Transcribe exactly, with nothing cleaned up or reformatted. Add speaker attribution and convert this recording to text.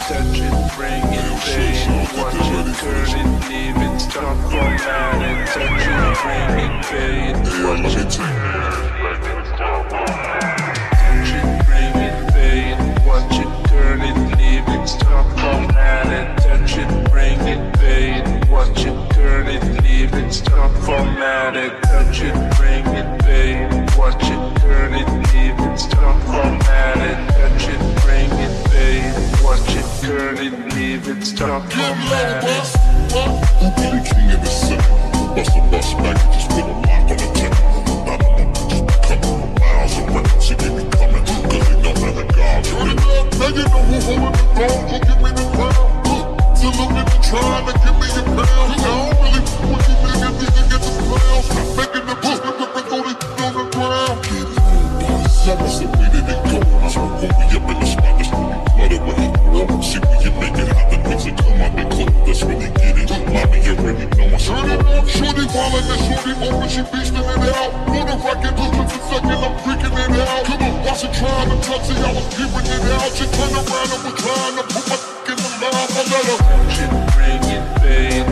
Speaker 1: touch it, bring it, fade. Watch it, turn it, leave it, stop, format it. Touch it, bring it, fade. Watch it, touch it, bring it, fade. Watch it, turn it, leave it, stop, format it. Touch it, bring it, fade. Watch it, turn it, leave it, stop, format it. Touch it, bring it, fade. Watch it, turn it, leave it, stop, format it. Touch it, bring it, fade. Watch it, turn it, leave it, stop, format it.
Speaker 2: Who be the king of the city? Bust a bus back and just put a lock on the tip. I don't know, just coming miles around. She keep me coming, cause they know that the God. Now you know who holding the throne, go give me the crown. So look at me trying to give me a pound. I don't really want you niggas need to get the clowns. Making the push, the rip and throw this on the ground. Get low, boss. That's the way that it goes. Hold me up in the spot, that's when you flood away. See when you make it hot, the things that come out, they close. That's when they get it. Mommy, you already know I turn it up. Shorty wildin' and shorty open, she beastin' it out. Want a rocket, just for a second, I'm freaking it out. Come on, watch it trying to touch it, I was peeping it out. She turned around and was trying to put my in the mouth, I let her.
Speaker 1: Touch it, bring it, fade.